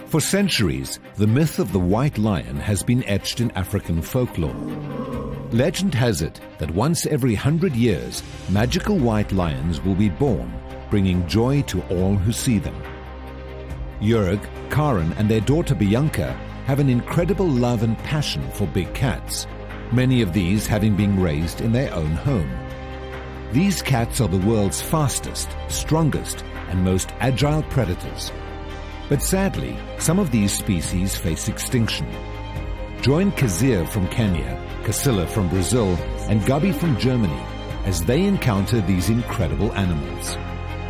For centuries, the myth of the white lion has been etched in African folklore. Legend has it that once every 100 years, magical white lions will be born, bringing joy to all who see them. Jörg, Karen and their daughter Bianca have an incredible love and passion for big cats, many of these having been raised in their own home. These cats are the world's fastest, strongest and most agile predators. But sadly, some of these species face extinction. Join Kazir from Kenya, Casilla from Brazil, and Gabi from Germany as they encounter these incredible animals.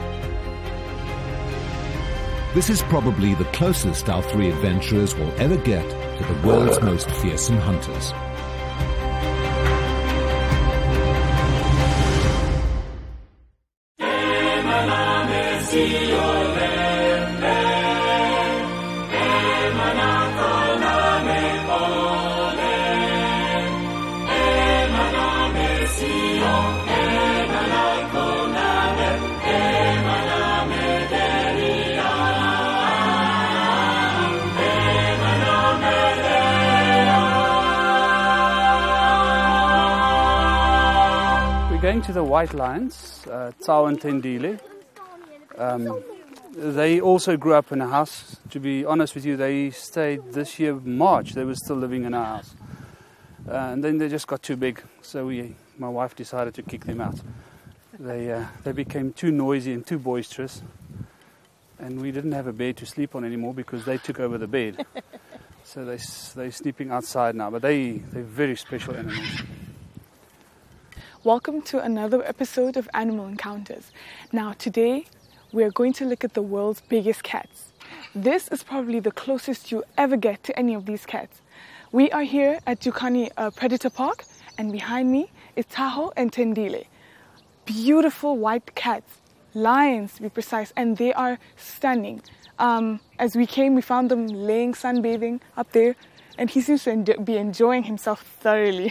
This is probably the closest our three adventurers will ever get to the world's most fearsome hunters. Going to the white lions, Tsao and Tendile. They also grew up in a house. To be honest with you, they stayed this year, March, they were still living in our house. And then they just got too big, so my wife decided to kick them out. They became too noisy and too boisterous, and we didn't have a bed to sleep on anymore because they took over the bed. So they're sleeping outside now, but they're very special animals. Welcome to another episode of Animal Encounters. Now today we're going to look at the world's biggest cats. This is probably the closest you ever get to any of these cats. We are here at Jukani Predator Park, and behind me is Tahoe and Tendile. Beautiful white cats, lions to be precise, and they are stunning. As we came, we found them laying sunbathing up there, and he seems to be enjoying himself thoroughly.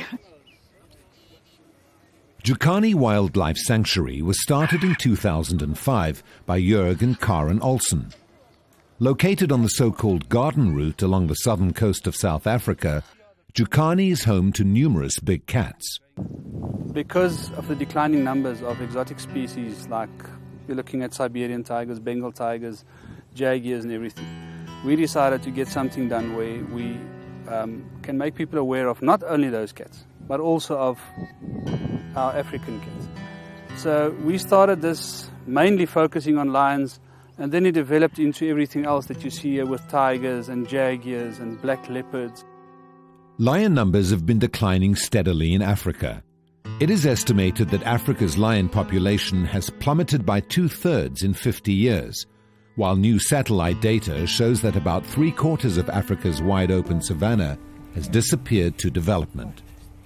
Jukani Wildlife Sanctuary was started in 2005 by Jörg and Karen Olsen. Located on the so-called garden route along the southern coast of South Africa, Jukani is home to numerous big cats. Because of the declining numbers of exotic species, like you're looking at Siberian tigers, Bengal tigers, jaguars and everything, we decided to get something done where we can make people aware of not only those cats, but also of our African cats. So we started this mainly focusing on lions, and then it developed into everything else that you see here with tigers and jaguars and black leopards. Lion numbers have been declining steadily in Africa. It is estimated that Africa's lion population has plummeted by 2/3 in 50 years, while new satellite data shows that about 3/4 of Africa's wide-open savanna has disappeared to development.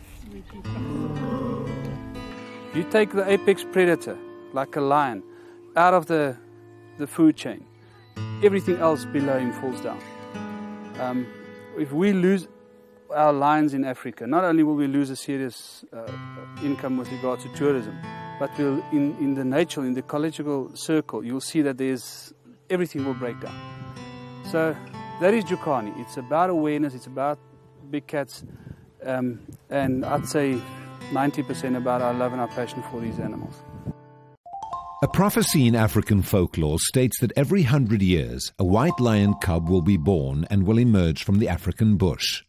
You take the apex predator, like a lion, out of the food chain, everything else below him falls down. If we lose our lions in Africa, not only will we lose a serious income with regard to tourism, but we'll, in the nature, in the ecological circle, you'll see that everything will break down. So that is Jukani. It's about awareness, it's about big cats, and I'd say 90% about our love and our passion for these animals. A prophecy in African folklore states that every 100 years, a white lion cub will be born and will emerge from the African bush.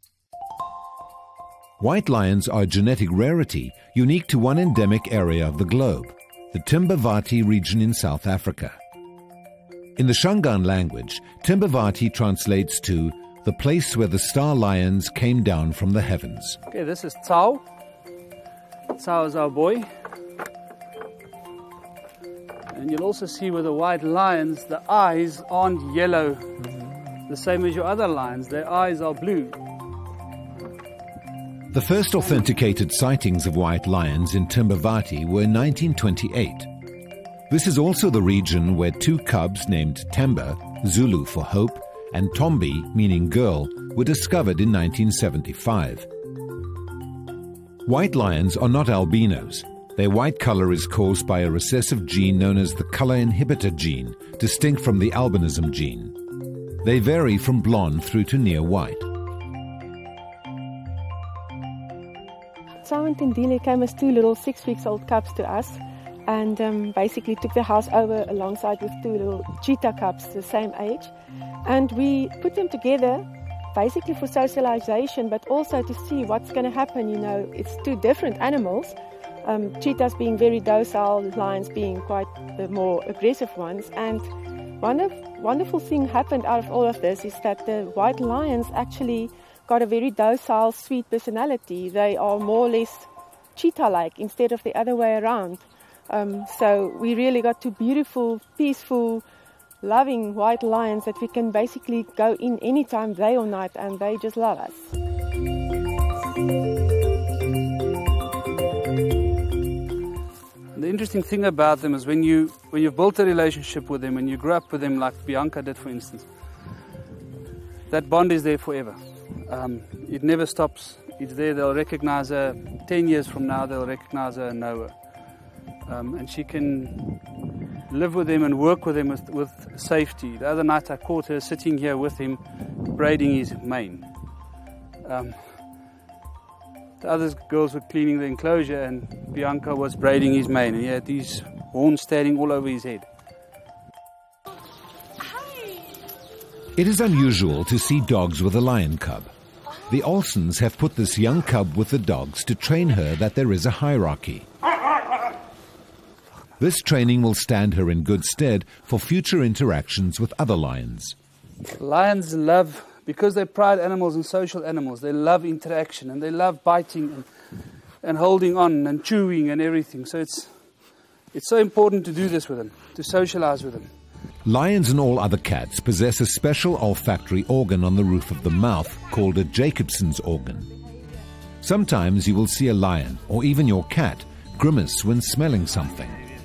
White lions are a genetic rarity unique to one endemic area of the globe, the Timbavati region in South Africa. In the Shangaan language, Timbavati translates to the place where the star lions came down from the heavens. Okay, this is Tsao. Tsao is our boy. And you'll also see with the white lions, the eyes aren't yellow, the same as your other lions. Their eyes are blue. The first authenticated sightings of white lions in Timbavati were in 1928. This is also the region where two cubs named Temba, Zulu for hope, and Tombi, meaning girl, were discovered in 1975. White lions are not albinos. Their white color is caused by a recessive gene known as the color inhibitor gene, distinct from the albinism gene. They vary from blonde through to near white. Simon Tindile came as 2 little 6-week-old cubs to us, and basically took the house over alongside with 2 little cheetah cubs the same age. And we put them together basically for socialization, but also to see what's going to happen. You know, it's 2 different animals. Cheetahs being very docile, lions being quite the more aggressive ones. And wonderful thing happened out of all of this is that the white lions actually got a very docile, sweet personality. They are more or less cheetah-like instead of the other way around. So we really got 2 beautiful, peaceful, loving white lions that we can basically go in anytime, day or night, and they just love us. The interesting thing about them is when you've built a relationship with them and you grew up with them, like Bianca did, for instance, that bond is there forever. It never stops. It's there. They'll recognize her 10 years from now. They'll recognize her and know her. And she can live with him and work with him with safety. The other night I caught her sitting here with him, braiding his mane. The other girls were cleaning the enclosure and Bianca was braiding his mane, and he had these horns standing all over his head. It is unusual to see dogs with a lion cub. The Olsons have put this young cub with the dogs to train her that there is a hierarchy. This training will stand her in good stead for future interactions with other lions. Lions love, because they're pride animals and social animals, they love interaction and they love biting and holding on and chewing and everything. So it's so important to do this with them, to socialize with them. Lions and all other cats possess a special olfactory organ on the roof of the mouth called a Jacobson's organ. Sometimes you will see a lion, or even your cat, grimace when smelling something.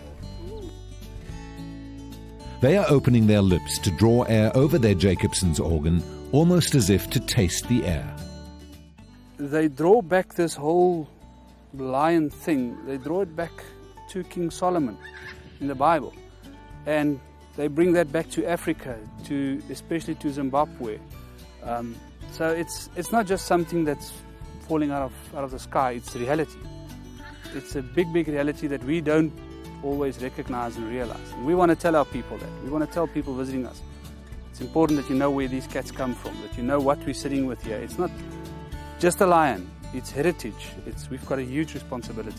They are opening their lips to draw air over their Jacobson's organ, almost as if to taste the air. They draw back this whole lion thing. They draw it back to King Solomon in the Bible. And they bring that back to Africa, especially to Zimbabwe. So it's not just something that's falling out of the sky. It's reality. It's a big, big reality that we don't always recognize and realize. And we want to tell our people that. We want to tell people visiting us. It's important that you know where these cats come from, that you know what we're sitting with here. It's not just a lion. It's heritage. We've got a huge responsibility.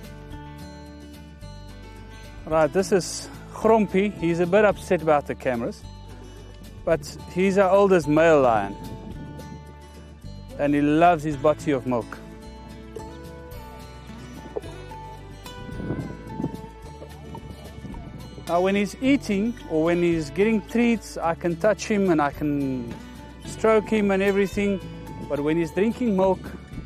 Right, this is Grumpy. He's a bit upset about the cameras, but he's our oldest male lion, and he loves his bottle of milk. Now when he's eating or when he's getting treats, I can touch him and I can stroke him and everything, but when he's drinking milk,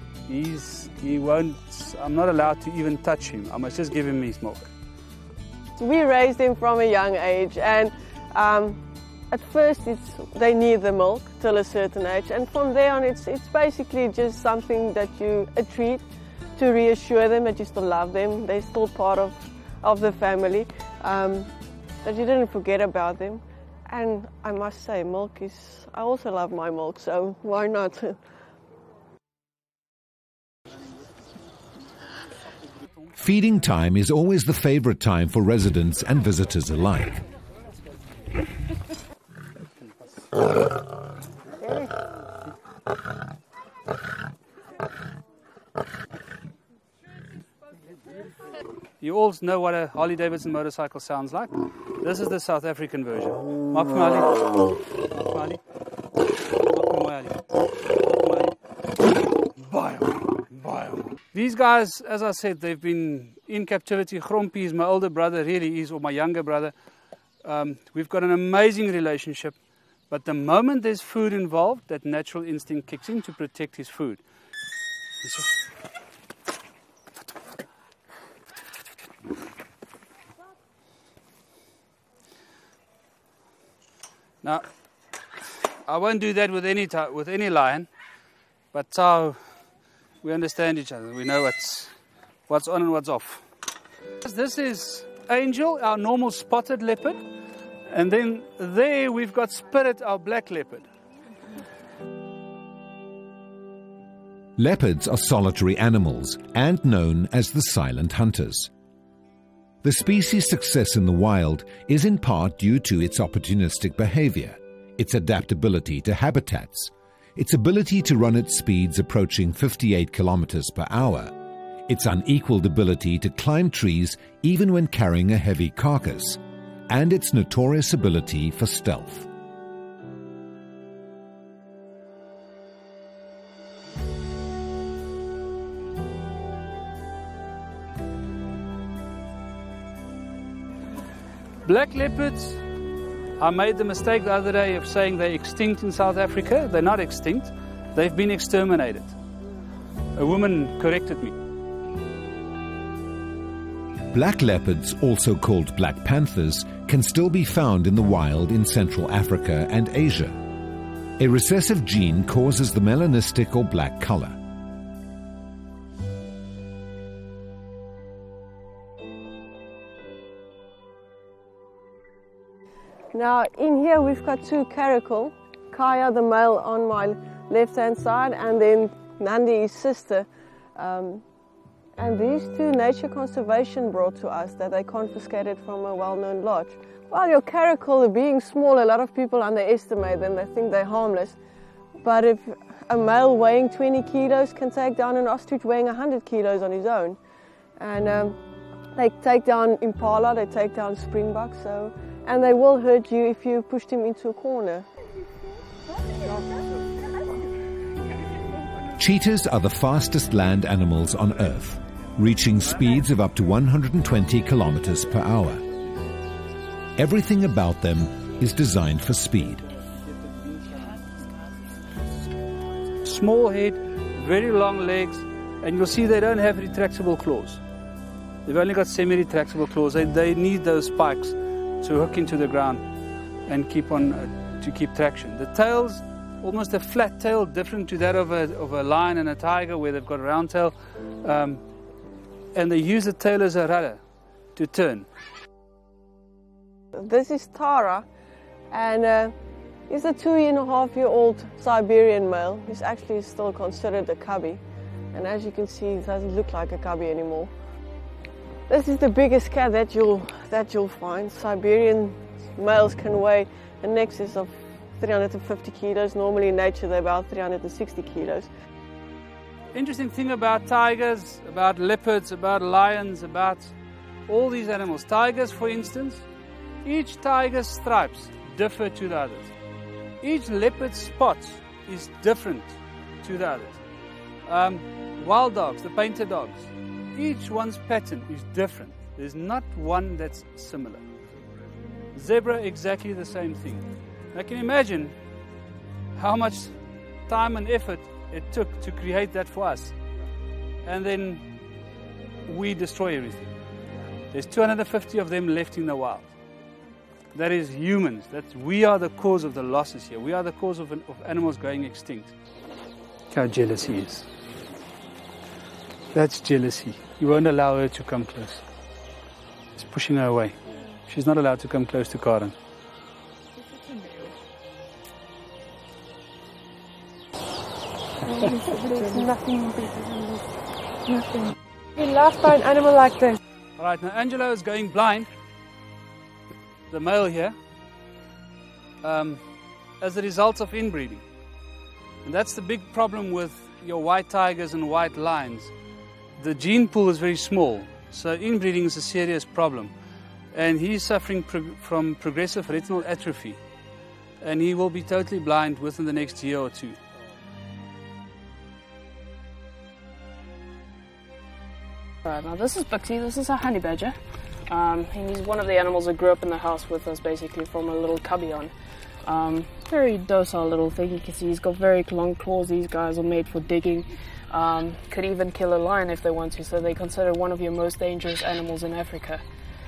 I'm not allowed to even touch him. I must just give him his milk. We raised him from a young age, and at first they need the milk till a certain age, and from there on it's basically just something that a treat to reassure them that you still love them. They're still part of the family, that you didn't forget about them. And I must say, I also love my milk, so why not? Feeding time is always the favorite time for residents and visitors alike. You all know what a Harley-Davidson motorcycle sounds like. This is the South African version. Maak vir my Ali. These guys, as I said, they've been in captivity. Grumpy is my older brother, really is, or my younger brother. We've got an amazing relationship, but the moment there's food involved, that natural instinct kicks in to protect his food. Now, I won't do that with any lion, but we understand each other. We know what's on and what's off. This is Angel, our normal spotted leopard, And then there we've got Spirit, our black leopard. Leopards are solitary animals and known as the silent hunters. The species' success in the wild is in part due to its opportunistic behavior, its adaptability to habitats, its ability to run at speeds approaching 58 kilometers per hour, its unequaled ability to climb trees even when carrying a heavy carcass, and its notorious ability for stealth. Black leopards, I made the mistake the other day of saying they're extinct in South Africa. They're not extinct. They've been exterminated. A woman corrected me. Black leopards, also called black panthers, can still be found in the wild in Central Africa and Asia. A recessive gene causes the melanistic or black color. Now in here we've got two caracal, Kaya the male on my left hand side and then Nandi his sister. And these two nature conservation brought to us that they confiscated from a well-known lodge. Well, your caracal, being small, a lot of people underestimate them, they think they're harmless. But if a male weighing 20 kilos can take down an ostrich weighing 100 kilos on his own. And they take down impala, they take down springbok, and they will hurt you if you push them into a corner. Cheetahs are the fastest land animals on Earth, reaching speeds of up to 120 kilometers per hour. Everything about them is designed for speed. Small head, very long legs, and you'll see they don't have retractable claws. They've only got semi-retractable claws. They need those spikes to hook into the ground and keep traction. The tail's almost a flat tail, different to that of a lion and a tiger where they've got a round tail. And they use the tail as a rudder to turn. This is Tara, and he's a 2.5-year-old Siberian male. He's actually still considered a cubby, and as you can see, he doesn't look like a cubby anymore. This is the biggest cat that you'll find. Siberian males can weigh in excess of 350 kilos. Normally in nature they're about 360 kilos. Interesting thing about tigers, about leopards, about lions, about all these animals. Tigers, for instance, each tiger's stripes differ to the others. Each leopard's spots is different to the others. Wild dogs, the painter dogs, each one's pattern is different. There's not one that's similar. Zebra, exactly the same thing. I can imagine how much time and effort it took to create that for us. And then we destroy everything. There's 250 of them left in the wild. That is humans. We are the cause of the losses here. We are the cause of animals going extinct. Look how jealous he is. That's jealousy. You won't allow her to come close. He's pushing her away. She's not allowed to come close to Karen. There's nothing better than this. Nothing. You're loved by an animal like this. All right, now Angelo is going blind, the male here, as a result of inbreeding. And that's the big problem with your white tigers and white lions. The gene pool is very small, so inbreeding is a serious problem. And he's suffering from progressive retinal atrophy. And he will be totally blind within the next year or two. Alright, now this is Bixie, this is a honey badger. He's one of the animals that grew up in the house with us basically from a little cubby on. Very docile little thing, you can see he's got very long claws. These guys are made for digging. Could even kill a lion if they want to, so they're considered one of your most dangerous animals in Africa.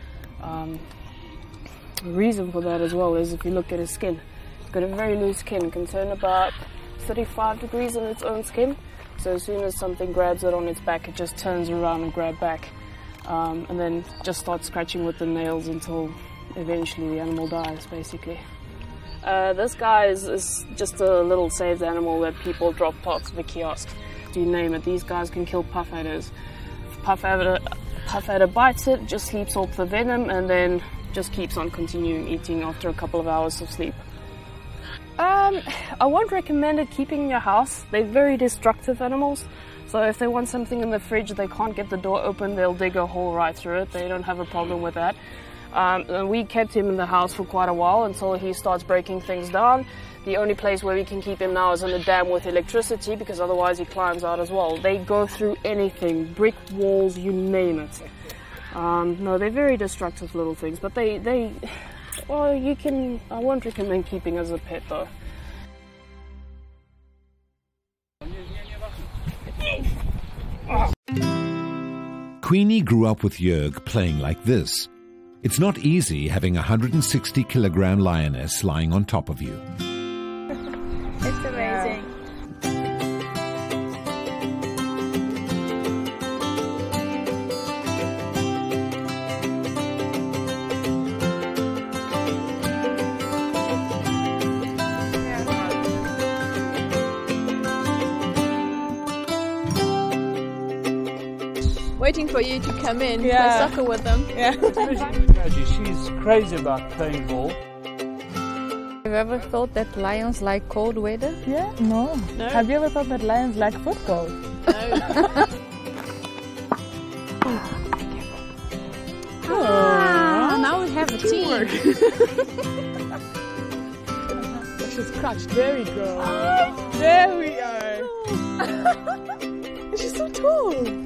The reason for that as well is if you look at his skin, it's got a very loose skin, it can turn about 35 degrees on its own skin. So as soon as something grabs it on its back, it just turns around and grabs back. And then just starts scratching with the nails until eventually the animal dies, basically. This guy is just a little saved animal that people drop parts of a kiosk. You name it, these guys can kill puff adders. Puff adder bites it, just sleeps off the venom, and then just keeps on continuing eating after a couple of hours of sleep. I won't recommend it keeping in your house. They're very destructive animals. So if they want something in the fridge, they can't get the door open, they'll dig a hole right through it. They don't have a problem with that. And we kept him in the house for quite a while until he starts breaking things down. The only place where we can keep him now is in a dam with electricity, because otherwise he climbs out as well. They go through anything, brick walls, you name it. No, they're very destructive little things, but well, I won't recommend keeping as a pet though. Queenie grew up with Jörg playing like this. It's not easy having a 160-kilogram lioness lying on top of you. It's amazing. Waiting for you to come in, play soccer with them. Yeah. She's crazy about playing ball. Have you ever thought that lions like cold weather? Yeah? No. Have you ever thought that lions like football? No. Now we have a team. She's crouched. There we go. There we are. She's so tall.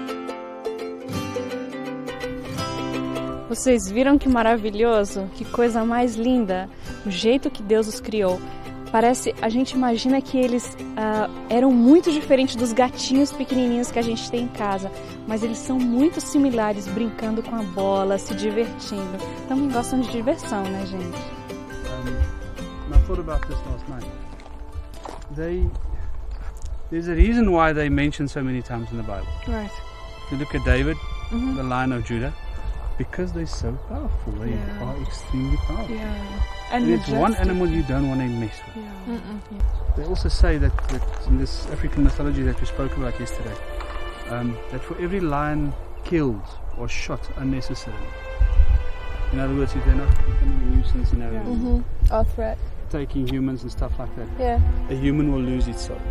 Vocês viram que maravilhoso? Que coisa mais linda! O jeito que Deus os criou. Parece, a gente imagina que eles eram muito diferentes dos gatinhos pequenininhos que a gente tem em casa, mas eles são muito similares, brincando com a bola, se divertindo. Também gostam de diversão, né, gente? I thought about this last night. There's a reason why they mention so many times in the Bible. Right. If you look at David, the Lion of Judah, because they're so powerful, they are extremely powerful. Yeah. And it's one animal you don't want to mess with. Yeah. They also say that in this African mythology that we spoke about yesterday, that for every lion killed or shot unnecessarily, in other words, if they're not becoming a nuisance, Or threat. taking humans and stuff like that, Yeah. a human will lose its soul.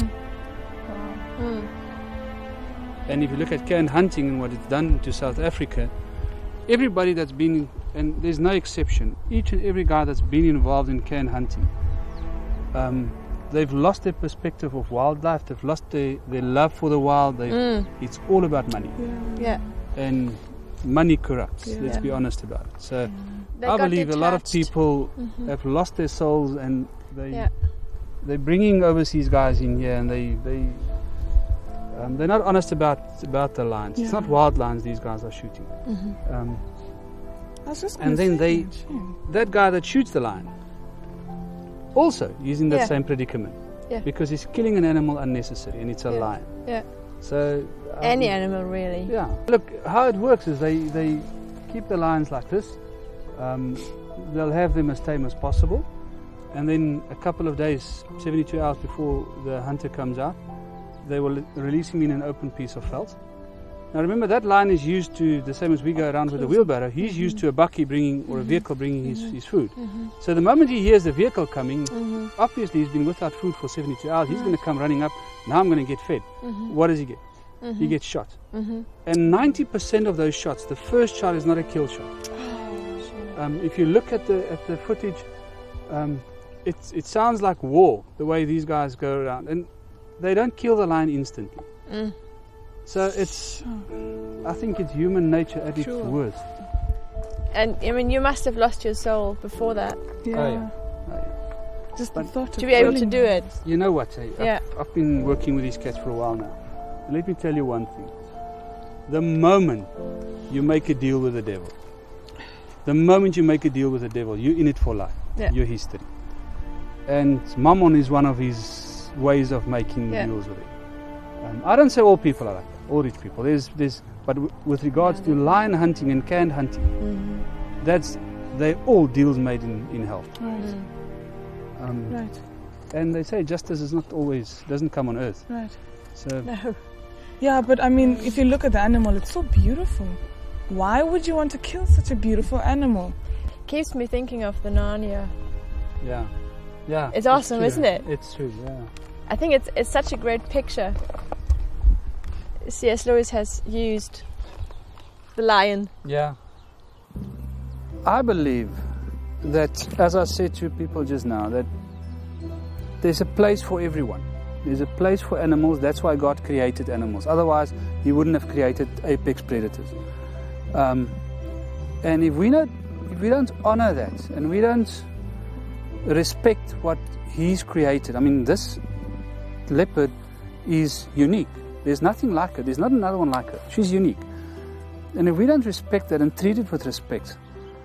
And if you look at canned hunting and what it's done to South Africa, everybody that's been, and there's no exception, each and every guy that's been involved in canned hunting, they've lost their perspective of wildlife, they've lost their love for the wild, it's all about money. Yeah. And money corrupts, let's be honest about it. So I believe a lot of people have lost their souls, and they're bringing overseas guys in here, and they're not honest about the lions. It's not wild lions these guys are shooting. And then that guy that shoots the lion, also using that same predicament, because he's killing an animal unnecessary, and it's a lion. Yeah. So Any animal, really. yeah. Look, how it works is they keep the lions like this. They'll have them as tame as possible, and then a couple of days, 72 hours before the hunter comes out, they will release him in an open piece of felt. Now remember, that lion is used to, the same as we go around with a wheelbarrow, he's used to a bakkie bringing, or a vehicle bringing his food. So the moment he hears the vehicle coming, obviously he's been without food for 72 hours, he's going to come running up, now I'm going to get fed. What does he get? He gets shot. And 90% of those shots, the first shot is not a kill shot. If you look at the footage, it sounds like war, the way these guys go around. And they don't kill the lion instantly. So I think it's human nature at its worst. And I mean, you must have lost your soul before that Just the thought to be able to do it. You know what? I've been working with these cats for a while now. And let me tell you one thing. The moment you make a deal with the devil, you're in it for life. You're history. And Mammon is one of his ways of making deals with it. I don't say all people are like that, all rich people. But with regards to lion hunting and canned hunting, that's they're all deals made in hell. Right. Right. And they say justice is not always, doesn't come on earth. Right. So No. Yeah, but I mean, if you look at the animal, it's so beautiful. Why would you want to kill such a beautiful animal? Keeps me thinking of the Narnia. yeah. It's awesome, true. isn't it? It's true, yeah. I think it's such a great picture. C.S. Lewis has used the lion. Yeah. I believe that, as I said to people just now, that there's a place for everyone. There's a place for animals. That's why God created animals. Otherwise, He wouldn't have created apex predators. And if we don't honor that, and we don't respect what He's created, I mean, this leopard is unique. There's nothing like her. There's not another one like her. She's unique. And if we don't respect that and treat it with respect,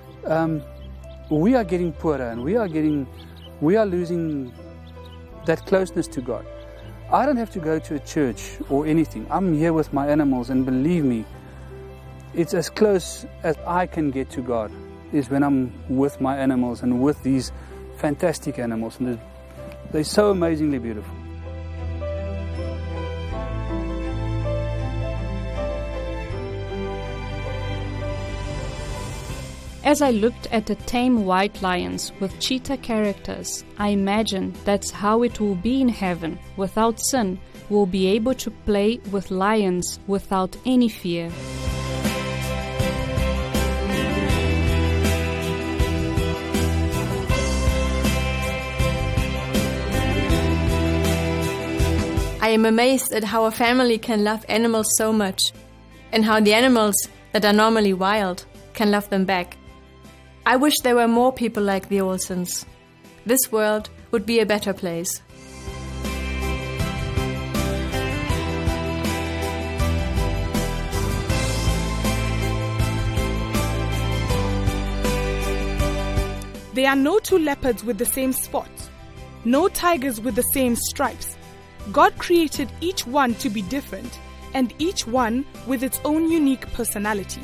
we are getting poorer, and we are losing that closeness to God. I don't have to go to a church or anything. I'm here with my animals, and believe me, it's as close as I can get to God is when I'm with my animals and with these fantastic animals. And they're so amazingly beautiful. As I looked at the tame white lions with cheetah characters, I imagined that's how it will be in heaven. Without sin, we'll be able to play with lions without any fear. I am amazed at how a family can love animals so much, and how the animals that are normally wild can love them back. I wish there were more people like the Olsens. This world would be a better place. There are no two leopards with the same spots, no tigers with the same stripes. God created each one to be different, and each one with its own unique personality.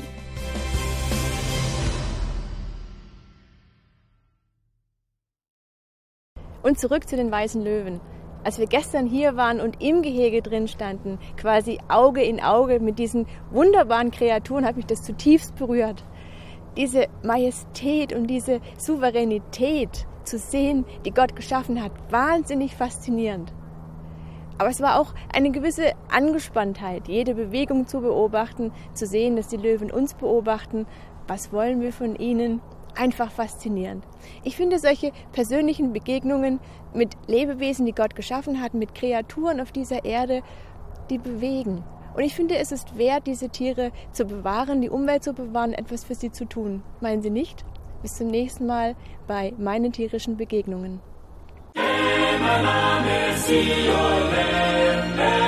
Und zurück zu den weißen Löwen. Als wir gestern hier waren und im Gehege drin standen, quasi Auge in Auge mit diesen wunderbaren Kreaturen, hat mich das zutiefst berührt. Diese Majestät und diese Souveränität zu sehen, die Gott geschaffen hat, wahnsinnig faszinierend. Aber es war auch eine gewisse Angespanntheit, jede Bewegung zu beobachten, zu sehen, dass die Löwen uns beobachten. Was wollen wir von ihnen? Einfach faszinierend. Ich finde solche persönlichen Begegnungen mit Lebewesen, die Gott geschaffen hat, mit Kreaturen auf dieser Erde, die bewegen. Und ich finde, es ist wert, diese Tiere zu bewahren, die Umwelt zu bewahren, etwas für sie zu tun. Meinen Sie nicht? Bis zum nächsten Mal bei meinen tierischen Begegnungen.